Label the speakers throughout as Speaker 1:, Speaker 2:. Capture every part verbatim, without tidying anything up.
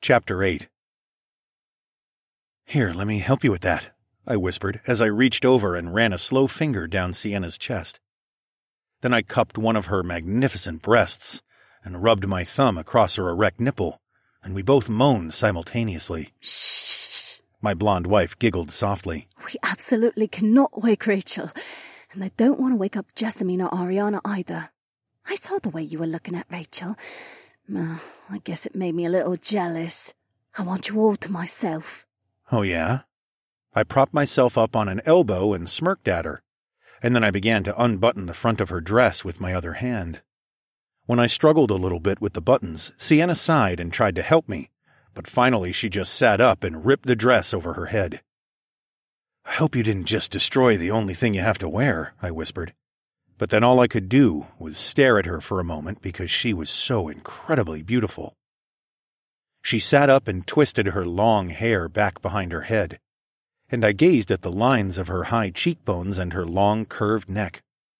Speaker 1: Chapter eight. "Here, let me help you with that," I whispered as I reached over and ran a slow finger down Sienna's chest. Then I cupped one of her magnificent breasts and rubbed my thumb across her erect nipple, and we both moaned simultaneously.
Speaker 2: Shh.
Speaker 1: My blonde wife giggled softly.
Speaker 2: We absolutely cannot wake Rachel, and I don't want to wake up Jessamine or Ariana either. I saw the way you were looking at Rachel. Well, I guess it made me a little jealous. I want you all to myself.
Speaker 1: Oh, yeah? I propped myself up on an elbow and smirked at her, and then I began to unbutton the front of her dress with my other hand. When I struggled a little bit with the buttons, Sienna sighed and tried to help me, but finally she just sat up and ripped the dress over her head. "I hope you didn't just destroy the only thing you have to wear," I whispered. But then all I could do was stare at her for a moment because she was so incredibly beautiful. She sat up and twisted her long hair back behind her head, and I gazed at the lines of her high cheekbones and her long curved neck.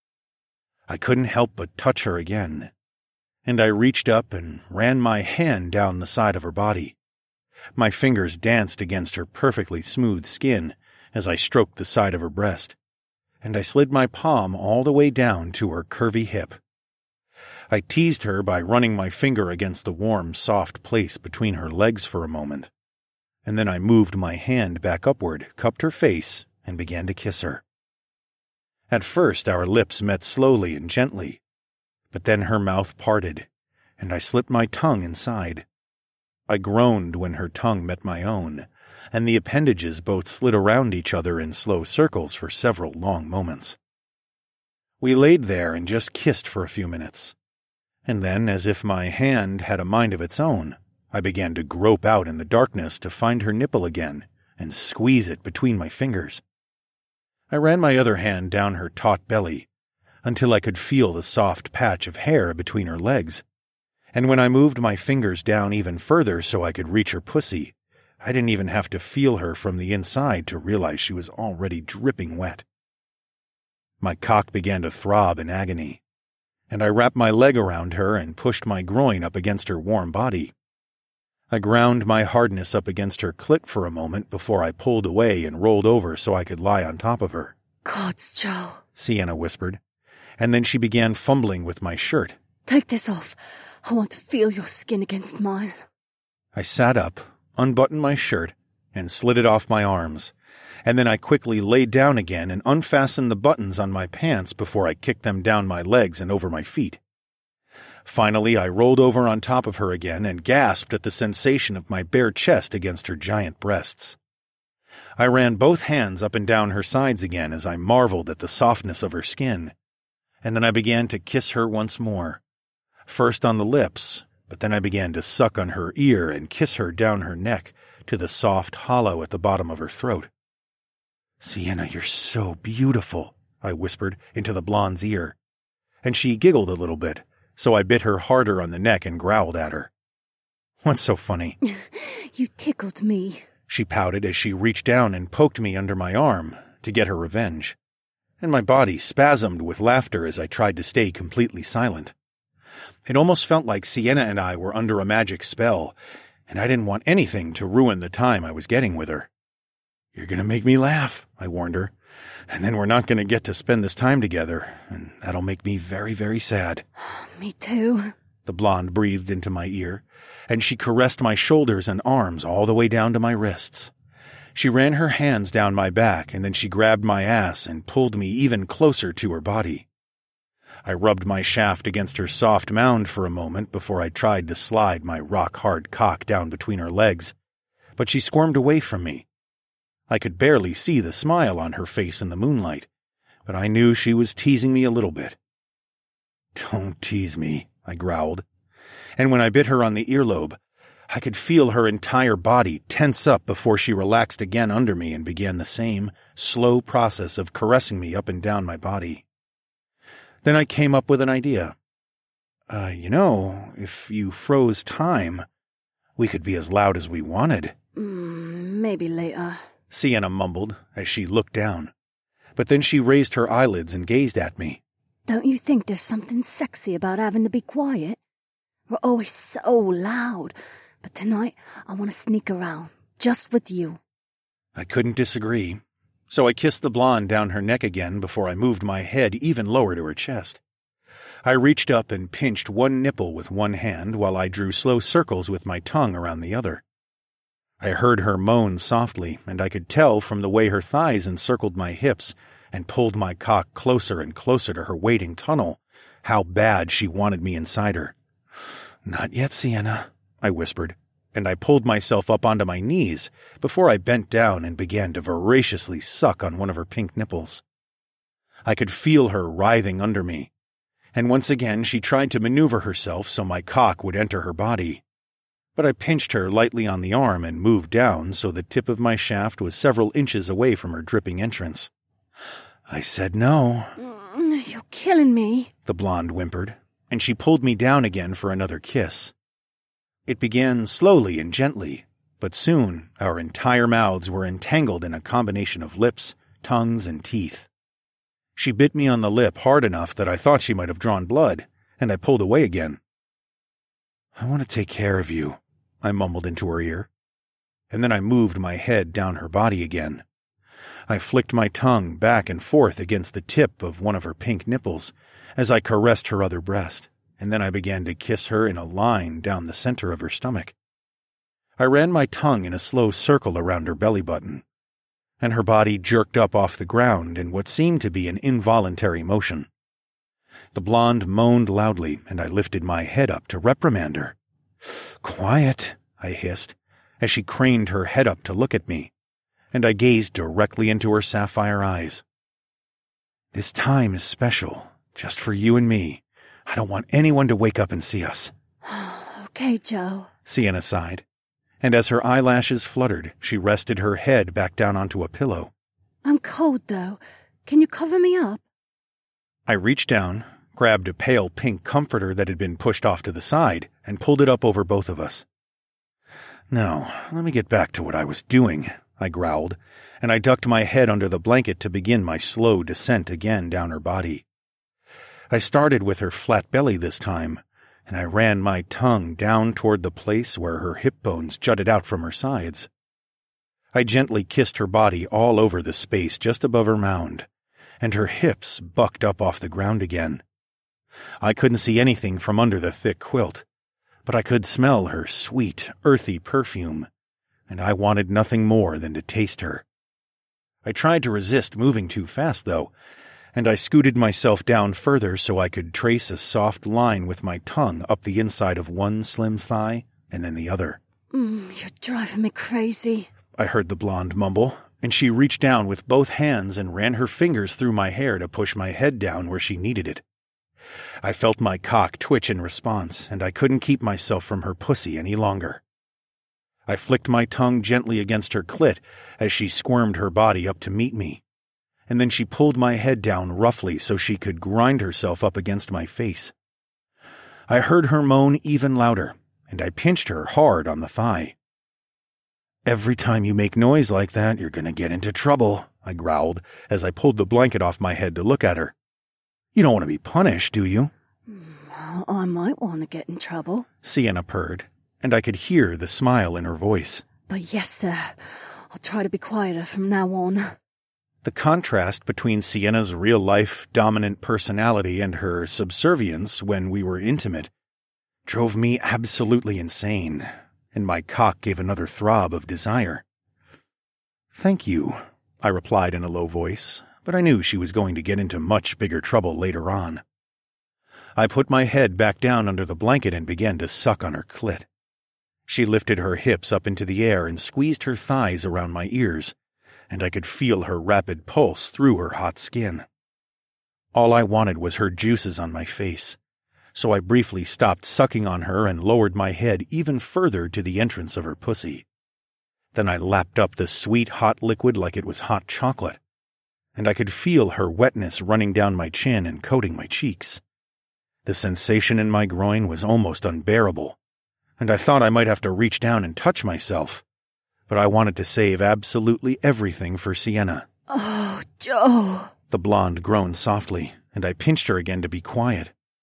Speaker 1: I couldn't help but touch her again, and I reached up and ran my hand down the side of her body. My fingers danced against her perfectly smooth skin as I stroked the side of her breast, and I slid my palm all the way down to her curvy hip. I teased her by running my finger against the warm, soft place between her legs for a moment, and then I moved my hand back upward, cupped her face, and began to kiss her. At first our lips met slowly and gently, but then her mouth parted, and I slipped my tongue inside. I groaned when her tongue met my own, and the appendages both slid around each other in slow circles for several long moments. We laid there and just kissed for a few minutes, and then, as if my hand had a mind of its own, I began to grope out in the darkness to find her nipple again and squeeze it between my fingers. I ran my other hand down her taut belly until I could feel the soft patch of hair between her legs, and when I moved my fingers down even further so I could reach her pussy, I didn't even have to feel her from the inside to realize she was already dripping wet. My cock began to throb in agony, and I wrapped my leg around her and pushed my groin up against her warm body. I ground my hardness up against her clit for a moment before I pulled away and rolled over so I could lie on top of her.
Speaker 2: "Gods, Joe,"
Speaker 1: Sienna whispered, and then she began fumbling with my shirt.
Speaker 2: "Take this off. I want to feel your skin against mine."
Speaker 1: I sat up, unbuttoned my shirt, and slid it off my arms, and then I quickly laid down again and unfastened the buttons on my pants before I kicked them down my legs and over my feet. Finally, I rolled over on top of her again and gasped at the sensation of my bare chest against her giant breasts. I ran both hands up and down her sides again as I marveled at the softness of her skin, and then I began to kiss her once more, first on the lips, but then I began to suck on her ear and kiss her down her neck to the soft hollow at the bottom of her throat. "Sienna, you're so beautiful," I whispered into the blonde's ear, and she giggled a little bit, so I bit her harder on the neck and growled at her. "What's so funny?"
Speaker 2: "You tickled me,"
Speaker 1: she pouted as she reached down and poked me under my arm to get her revenge, and my body spasmed with laughter as I tried to stay completely silent. It almost felt like Sienna and I were under a magic spell, and I didn't want anything to ruin the time I was getting with her. "You're going to make me laugh," I warned her, "and then we're not going to get to spend this time together, and that'll make me very, very sad."
Speaker 2: "Me too,"
Speaker 1: the blonde breathed into my ear, and she caressed my shoulders and arms all the way down to my wrists. She ran her hands down my back, and then she grabbed my ass and pulled me even closer to her body. I rubbed my shaft against her soft mound for a moment before I tried to slide my rock-hard cock down between her legs, but she squirmed away from me. I could barely see the smile on her face in the moonlight, but I knew she was teasing me a little bit. "Don't tease me," I growled, and when I bit her on the earlobe, I could feel her entire body tense up before she relaxed again under me and began the same slow process of caressing me up and down my body. Then I came up with an idea. Uh, you know, if you froze time, we could be as loud as we wanted."
Speaker 2: Mm, maybe later,"
Speaker 1: Sienna mumbled as she looked down, but then she raised her eyelids and gazed at me.
Speaker 2: "Don't you think there's something sexy about having to be quiet? We're always so loud, But tonight, I want to sneak around, just with you.
Speaker 1: I couldn't disagree, so I kissed the blonde down her neck again before I moved my head even lower to her chest. I reached up and pinched one nipple with one hand while I drew slow circles with my tongue around the other. I heard her moan softly, and I could tell from the way her thighs encircled my hips and pulled my cock closer and closer to her waiting tunnel how bad she wanted me inside her. "Not yet, Sienna," I whispered, and I pulled myself up onto my knees before I bent down and began to voraciously suck on one of her pink nipples. I could feel her writhing under me, and once again she tried to maneuver herself so my cock would enter her body. But I pinched her lightly on the arm and moved down so the tip of my shaft was several inches away from her dripping entrance. "I said no."
Speaker 2: Mm, you're killing me,
Speaker 1: the blonde whimpered, and she pulled me down again for another kiss. It began slowly and gently, but soon our entire mouths were entangled in a combination of lips, tongues, and teeth. She bit me on the lip hard enough that I thought she might have drawn blood, and I pulled away again. "I want to take care of you," I mumbled into her ear, and then I moved my head down her body again. I flicked my tongue back and forth against the tip of one of her pink nipples as I caressed her other breast, and then I began to kiss her in a line down the center of her stomach. I ran my tongue in a slow circle around her belly button, and her body jerked up off the ground in what seemed to be an involuntary motion. The blonde moaned loudly, and I lifted my head up to reprimand her. "Quiet," I hissed, as she craned her head up to look at me, and I gazed directly into her sapphire eyes. "This time is special, just for you and me. I don't want anyone to wake up and see us."
Speaker 2: "Okay, Joe,"
Speaker 1: Sienna sighed, and as her eyelashes fluttered, she rested her head back down onto a pillow.
Speaker 2: "I'm cold, though. Can you cover me up?"
Speaker 1: I reached down, grabbed a pale pink comforter that had been pushed off to the side, and pulled it up over both of us. "Now, let me get back to what I was doing," I growled, and I ducked my head under the blanket to begin my slow descent again down her body. I started with her flat belly this time, and I ran my tongue down toward the place where her hip bones jutted out from her sides. I gently kissed her body all over the space just above her mound, and her hips bucked up off the ground again. I couldn't see anything from under the thick quilt, but I could smell her sweet, earthy perfume, and I wanted nothing more than to taste her. I tried to resist moving too fast, though, and I scooted myself down further so I could trace a soft line with my tongue up the inside of one slim thigh and then the other.
Speaker 2: Mm, you're driving me crazy,
Speaker 1: I heard the blonde mumble, and she reached down with both hands and ran her fingers through my hair to push my head down where she needed it. I felt my cock twitch in response, and I couldn't keep myself from her pussy any longer. I flicked my tongue gently against her clit as she squirmed her body up to meet me, and then she pulled my head down roughly so she could grind herself up against my face. I heard her moan even louder, and I pinched her hard on the thigh. "Every time you make noise like that, you're going to get into trouble," I growled as I pulled the blanket off my head to look at her. "You don't want to be punished, do you?"
Speaker 2: "I might want to get in trouble,"
Speaker 1: Sienna purred, and I could hear the smile in her voice.
Speaker 2: "But yes, sir. I'll try to be quieter from now on."
Speaker 1: The contrast between Sienna's real-life, dominant personality and her subservience when we were intimate drove me absolutely insane, and my cock gave another throb of desire. "Thank you," I replied in a low voice, but I knew she was going to get into much bigger trouble later on. I put my head back down under the blanket and began to suck on her clit. She lifted her hips up into the air and squeezed her thighs around my ears, and I could feel her rapid pulse through her hot skin. All I wanted was her juices on my face, so I briefly stopped sucking on her and lowered my head even further to the entrance of her pussy. Then I lapped up the sweet, hot liquid like it was hot chocolate, and I could feel her wetness running down my chin and coating my cheeks. The sensation in my groin was almost unbearable, and I thought I might have to reach down and touch myself, but I wanted to save absolutely everything for Sienna.
Speaker 2: "Oh, Joe,"
Speaker 1: the blonde groaned softly, and I pinched her again to be quiet.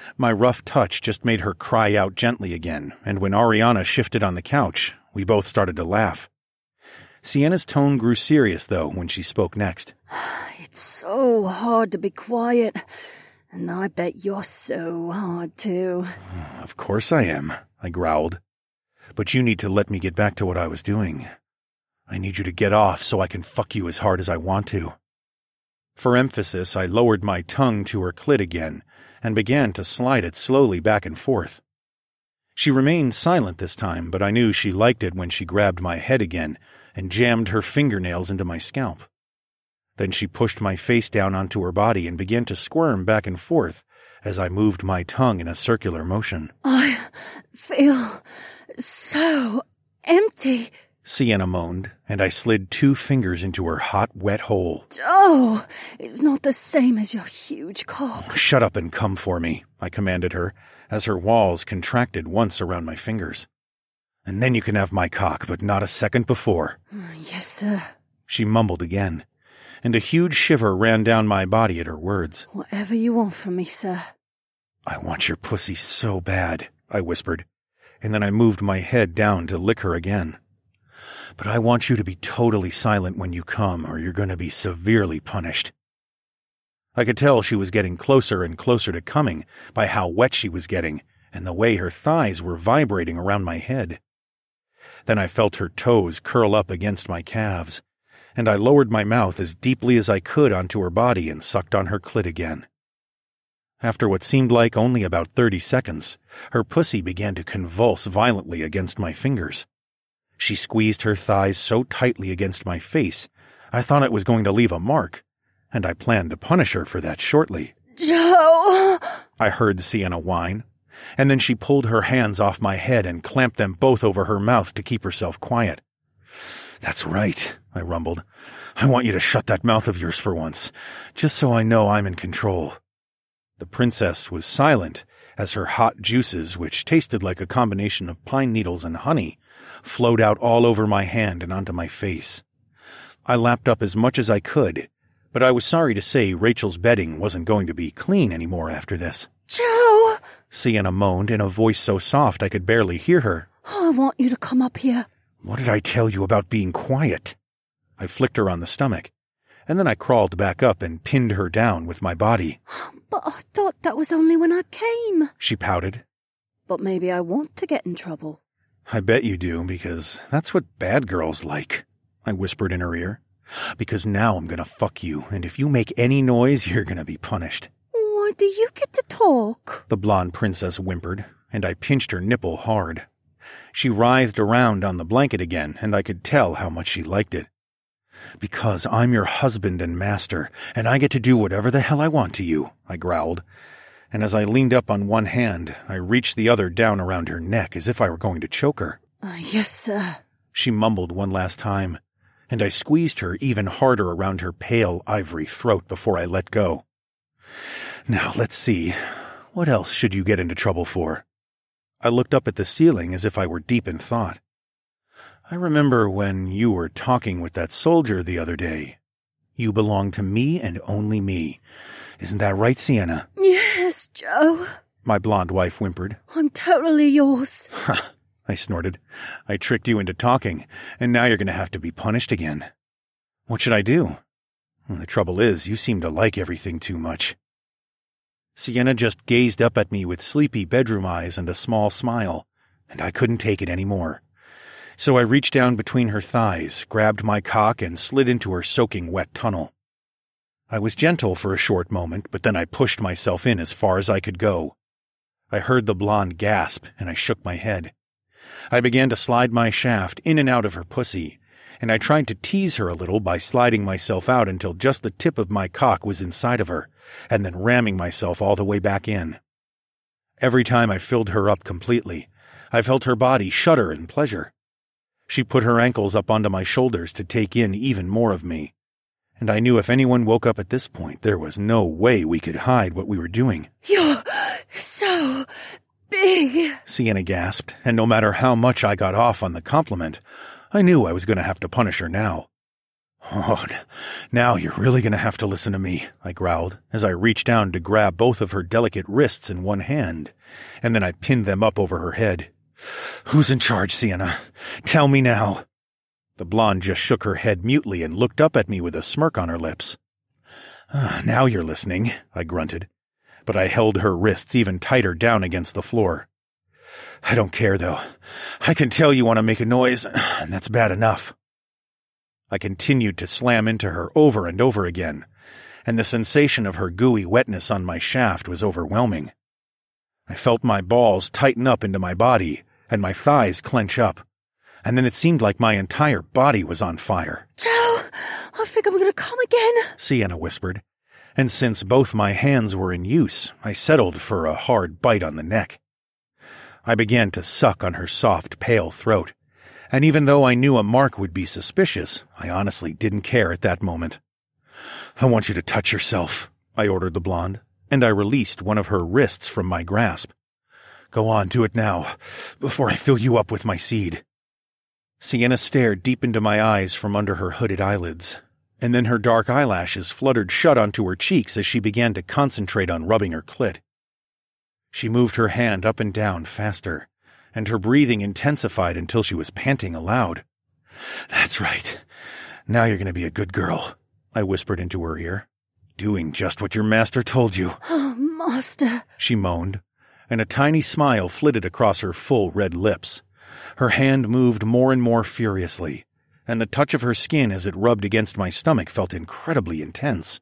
Speaker 1: My rough touch just made her cry out gently again, and when Ariana shifted on the couch, we both started to laugh. Sienna's tone grew serious, though, when she spoke next.
Speaker 2: It's so hard to be quiet, and I bet you're so hard, too.
Speaker 1: Of course I am, I growled. But you need to let me get back to what I was doing. I need you to get off so I can fuck you as hard as I want to. For emphasis, I lowered my tongue to her clit again and began to slide it slowly back and forth. She remained silent this time, but I knew she liked it when she grabbed my head again and jammed her fingernails into my scalp. Then she pushed my face down onto her body and began to squirm back and forth as I moved my tongue in a circular motion.
Speaker 2: I feel so empty,
Speaker 1: Sienna moaned, and I slid two fingers into her hot, wet hole.
Speaker 2: Oh, it's not the same as your huge cock.
Speaker 1: Shut up and come for me, I commanded her, as her walls contracted once around my fingers. And then you can have my cock, but not a second before.
Speaker 2: Yes, sir.
Speaker 1: She mumbled again, and a huge shiver ran down my body at her words.
Speaker 2: Whatever you want from me, sir.
Speaker 1: I want your pussy so bad, I whispered, and then I moved my head down to lick her again. But I want you to be totally silent when you come, or you're going to be severely punished. I could tell she was getting closer and closer to coming by how wet she was getting and the way her thighs were vibrating around my head. Then I felt her toes curl up against my calves, and I lowered my mouth as deeply as I could onto her body and sucked on her clit again. After what seemed like only about thirty seconds, her pussy began to convulse violently against my fingers. She squeezed her thighs so tightly against my face, I thought it was going to leave a mark, and I planned to punish her for that shortly.
Speaker 2: Joe!
Speaker 1: I heard Sienna whine, and then she pulled her hands off my head and clamped them both over her mouth to keep herself quiet. That's right, I rumbled. I want you to shut that mouth of yours for once, just so I know I'm in control. The princess was silent as her hot juices, which tasted like a combination of pine needles and honey, flowed out all over my hand and onto my face. I lapped up as much as I could, but I was sorry to say Rachel's bedding wasn't going to be clean anymore after this.
Speaker 2: Joe!
Speaker 1: Sienna moaned in a voice so soft I could barely hear her.
Speaker 2: I want you to come up here.
Speaker 1: What did I tell you about being quiet? I flicked her on the stomach, and then I crawled back up and pinned her down with my body.
Speaker 2: But I thought that was only when I came.
Speaker 1: She pouted.
Speaker 2: But maybe I want to get in trouble.
Speaker 1: I bet you do, because that's what bad girls like, I whispered in her ear. Because now I'm gonna fuck you, and if you make any noise, you're gonna be punished.
Speaker 2: Why do you get to talk?
Speaker 1: The blonde princess whimpered, and I pinched her nipple hard. She writhed around on the blanket again, and I could tell how much she liked it. Because I'm your husband and master, and I get to do whatever the hell I want to you, I growled. And as I leaned up on one hand, I reached the other down around her neck as if I were going to choke her.
Speaker 2: Uh, yes, sir.
Speaker 1: She mumbled one last time, and I squeezed her even harder around her pale ivory throat before I let go. Now, let's see. What else should you get into trouble for? I looked up at the ceiling as if I were deep in thought. I remember when you were talking with that soldier the other day. You belong to me and only me. Isn't that right, Sienna?
Speaker 2: Yes, Joe.
Speaker 1: My blonde wife whimpered.
Speaker 2: I'm totally yours.
Speaker 1: Ha! I snorted. I tricked you into talking, and now you're going to have to be punished again. What should I do? Well, the trouble is, you seem to like everything too much. Sienna just gazed up at me with sleepy bedroom eyes and a small smile, and I couldn't take it any more. So I reached down between her thighs, grabbed my cock, and slid into her soaking wet tunnel. I was gentle for a short moment, but then I pushed myself in as far as I could go. I heard the blonde gasp, and I shook my head. I began to slide my shaft in and out of her pussy, and I tried to tease her a little by sliding myself out until just the tip of my cock was inside of her, and then ramming myself all the way back in. Every time I filled her up completely, I felt her body shudder in pleasure. She put her ankles up onto my shoulders to take in even more of me, and I knew if anyone woke up at this point, there was no way we could hide what we were doing.
Speaker 2: You're so big,
Speaker 1: Sienna gasped, and no matter how much I got off on the compliment, I knew I was going to have to punish her now. Oh, now you're really going to have to listen to me, I growled, as I reached down to grab both of her delicate wrists in one hand, and then I pinned them up over her head. Who's in charge, Sienna? Tell me now. The blonde just shook her head mutely and looked up at me with a smirk on her lips. Ah, now you're listening, I grunted, but I held her wrists even tighter down against the floor. I don't care, though. I can tell you want to make a noise, and that's bad enough. I continued to slam into her over and over again, and the sensation of her gooey wetness on my shaft was overwhelming. I felt my balls tighten up into my body, and my thighs clench up, and then it seemed like my entire body was on fire.
Speaker 2: Joe, I think I'm going to come again,
Speaker 1: Sienna whispered, and since both my hands were in use, I settled for a hard bite on the neck. I began to suck on her soft, pale throat, and even though I knew a mark would be suspicious, I honestly didn't care at that moment. I want you to touch yourself, I ordered the blonde, and I released one of her wrists from my grasp. Go on, do it now, before I fill you up with my seed. Sienna stared deep into my eyes from under her hooded eyelids, and then her dark eyelashes fluttered shut onto her cheeks as she began to concentrate on rubbing her clit. She moved her hand up and down faster, and her breathing intensified until she was panting aloud. That's right. Now you're going to be a good girl, I whispered into her ear. Doing just what your master told you.
Speaker 2: Oh, master,
Speaker 1: she moaned, and a tiny smile flitted across her full red lips. Her hand moved more and more furiously, and the touch of her skin as it rubbed against my stomach felt incredibly intense.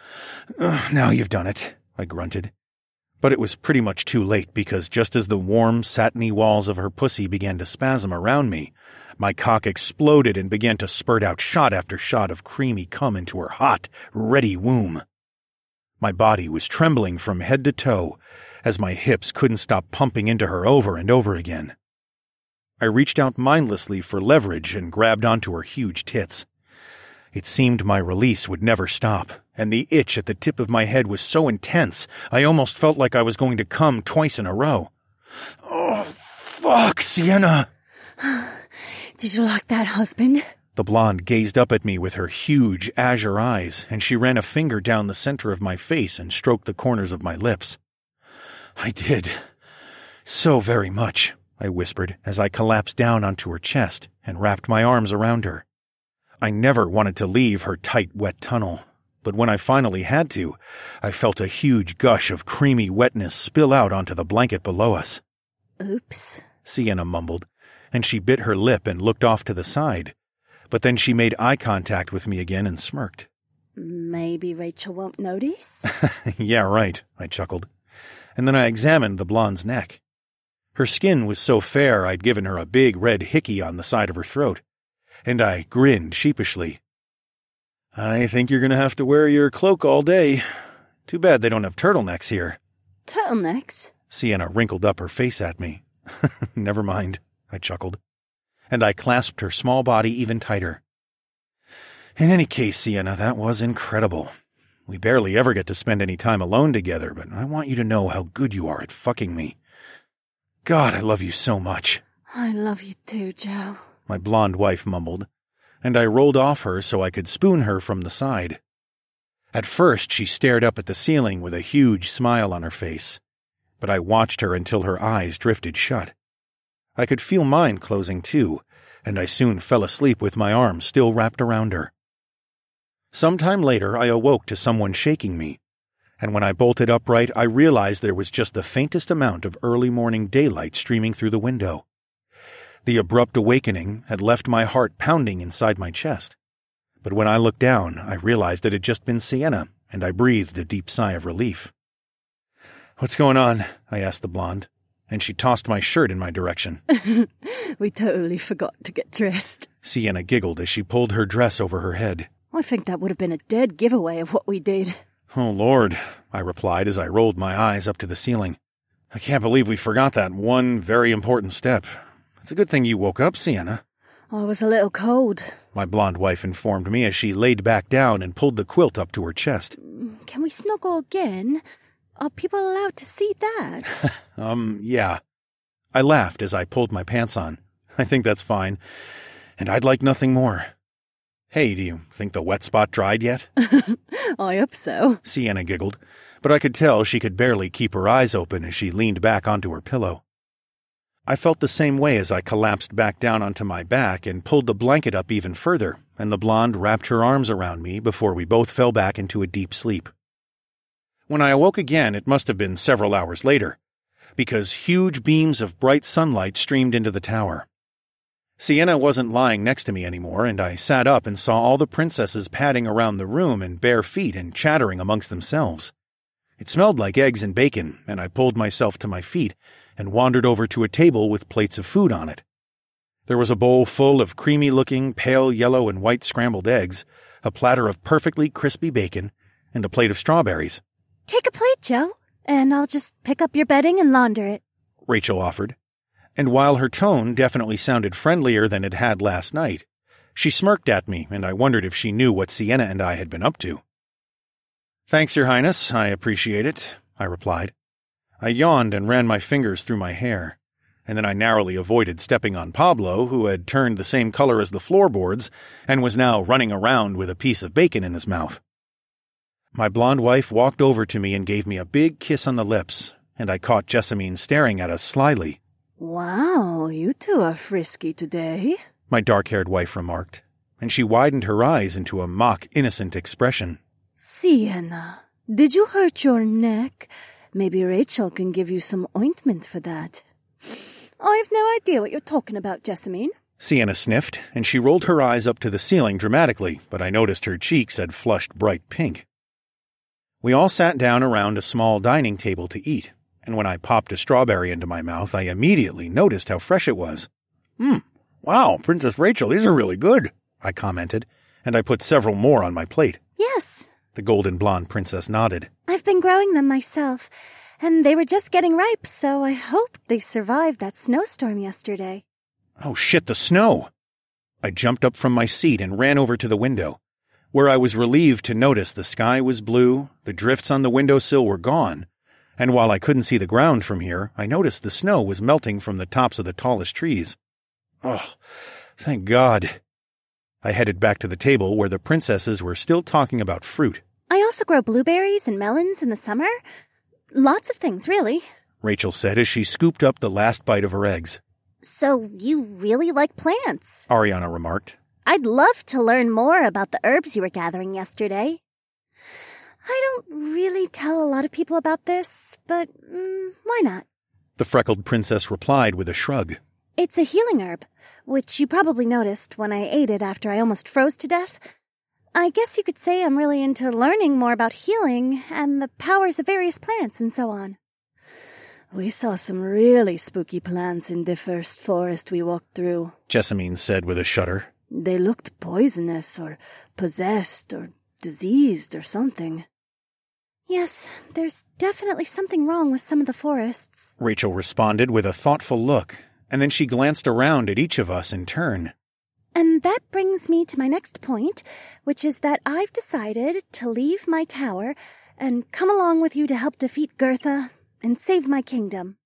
Speaker 1: Now you've done it, I grunted. But it was pretty much too late because just as the warm, satiny walls of her pussy began to spasm around me, my cock exploded and began to spurt out shot after shot of creamy cum into her hot, ready womb. My body was trembling from head to toe as my hips couldn't stop pumping into her over and over again. I reached out mindlessly for leverage and grabbed onto her huge tits. It seemed my release would never stop, and the itch at the tip of my head was so intense I almost felt like I was going to come twice in a row. Oh, fuck, Sienna!
Speaker 2: Did you like that, husband?
Speaker 1: The blonde gazed up at me with her huge azure eyes, and she ran a finger down the center of my face and stroked the corners of my lips. I did. So very much, I whispered as I collapsed down onto her chest and wrapped my arms around her. I never wanted to leave her tight, wet tunnel, but when I finally had to, I felt a huge gush of creamy wetness spill out onto the blanket below us.
Speaker 2: Oops,
Speaker 1: Sienna mumbled, and she bit her lip and looked off to the side, but then she made eye contact with me again and smirked.
Speaker 2: Maybe Rachel won't notice?
Speaker 1: Yeah, right, I chuckled, and then I examined the blonde's neck. Her skin was so fair I'd given her a big red hickey on the side of her throat, and I grinned sheepishly. I think you're going to have to wear your cloak all day. Too bad they don't have turtlenecks here.
Speaker 2: Turtlenecks?
Speaker 1: Sienna wrinkled up her face at me. Never mind, I chuckled, and I clasped her small body even tighter. In any case, Sienna, that was incredible. We barely ever get to spend any time alone together, but I want you to know how good you are at fucking me. God, I love you so much.
Speaker 2: I love you too, Joe,
Speaker 1: my blonde wife mumbled, and I rolled off her so I could spoon her from the side. At first, she stared up at the ceiling with a huge smile on her face, but I watched her until her eyes drifted shut. I could feel mine closing too, and I soon fell asleep with my arms still wrapped around her. Sometime later, I awoke to someone shaking me, and when I bolted upright, I realized there was just the faintest amount of early morning daylight streaming through the window. The abrupt awakening had left my heart pounding inside my chest, but when I looked down, I realized it had just been Sienna, and I breathed a deep sigh of relief. What's going on? I asked the blonde, and she tossed my shirt in my direction.
Speaker 2: We totally forgot to get dressed.
Speaker 1: Sienna giggled as she pulled her dress over her head.
Speaker 2: I think that would have been a dead giveaway of what we did.
Speaker 1: Oh, Lord, I replied as I rolled my eyes up to the ceiling. I can't believe we forgot that one very important step. It's a good thing you woke up, Sienna.
Speaker 2: I was a little cold,
Speaker 1: my blonde wife informed me as she laid back down and pulled the quilt up to her chest.
Speaker 2: Can we snuggle again? Are people allowed to see that?
Speaker 1: um, yeah. I laughed as I pulled my pants on. I think that's fine, and I'd like nothing more. Hey, do you think the wet spot dried yet?
Speaker 2: I hope so,
Speaker 1: Sienna giggled, but I could tell she could barely keep her eyes open as she leaned back onto her pillow. I felt the same way as I collapsed back down onto my back and pulled the blanket up even further, and the blonde wrapped her arms around me before we both fell back into a deep sleep. When I awoke again, it must have been several hours later, because huge beams of bright sunlight streamed into the tower. Sienna wasn't lying next to me anymore, and I sat up and saw all the princesses padding around the room in bare feet and chattering amongst themselves. It smelled like eggs and bacon, and I pulled myself to my feet and wandered over to a table with plates of food on it. There was a bowl full of creamy-looking, pale yellow and white scrambled eggs, a platter of perfectly crispy bacon, and a plate of strawberries.
Speaker 2: Take a plate, Joe, and I'll just pick up your bedding and launder it,
Speaker 1: Rachel offered. And while her tone definitely sounded friendlier than it had last night, she smirked at me, and I wondered if she knew what Sienna and I had been up to. Thanks, Your Highness, I appreciate it, I replied. I yawned and ran my fingers through my hair, and then I narrowly avoided stepping on Pablo, who had turned the same color as the floorboards and was now running around with a piece of bacon in his mouth. My blonde wife walked over to me and gave me a big kiss on the lips, and I caught Jessamine staring at us slyly.
Speaker 2: Wow, you two are frisky today,
Speaker 1: my dark-haired wife remarked, and she widened her eyes into a mock-innocent expression.
Speaker 2: Sienna, did you hurt your neck? Maybe Rachel can give you some ointment for that. I've no idea what you're talking about, Jessamine.
Speaker 1: Sienna sniffed, and she rolled her eyes up to the ceiling dramatically, but I noticed her cheeks had flushed bright pink. We all sat down around a small dining table to eat, and when I popped a strawberry into my mouth, I immediately noticed how fresh it was. Hmm, wow, Princess Rachel, these are really good, I commented, and I put several more on my plate.
Speaker 2: Yes.
Speaker 1: The golden blonde princess nodded.
Speaker 2: I've been growing them myself, and they were just getting ripe, so I hope they survived that snowstorm yesterday.
Speaker 1: Oh shit, the snow! I jumped up from my seat and ran over to the window, where I was relieved to notice the sky was blue, the drifts on the windowsill were gone, and while I couldn't see the ground from here, I noticed the snow was melting from the tops of the tallest trees. Oh, thank God. I headed back to the table where the princesses were still talking about fruit.
Speaker 2: I also grow blueberries and melons in the summer. Lots of things, really,
Speaker 1: Rachel said as she scooped up the last bite of her eggs.
Speaker 2: So you really like plants,
Speaker 1: Ariana remarked.
Speaker 2: I'd love to learn more about the herbs you were gathering yesterday. I don't really tell a lot of people about this, but mm, why not?
Speaker 1: The freckled princess replied with a shrug.
Speaker 2: It's a healing herb, which you probably noticed when I ate it after I almost froze to death. I guess you could say I'm really into learning more about healing and the powers of various plants and so on. We saw some really spooky plants in the first forest we walked through,
Speaker 1: Jessamine said with a shudder.
Speaker 2: They looked poisonous or possessed or diseased or something. Yes, there's definitely something wrong with some of the forests,
Speaker 1: Rachel responded with a thoughtful look, and then she glanced around at each of us in turn.
Speaker 2: And that brings me to my next point, which is that I've decided to leave my tower and come along with you to help defeat Gertha and save my kingdom.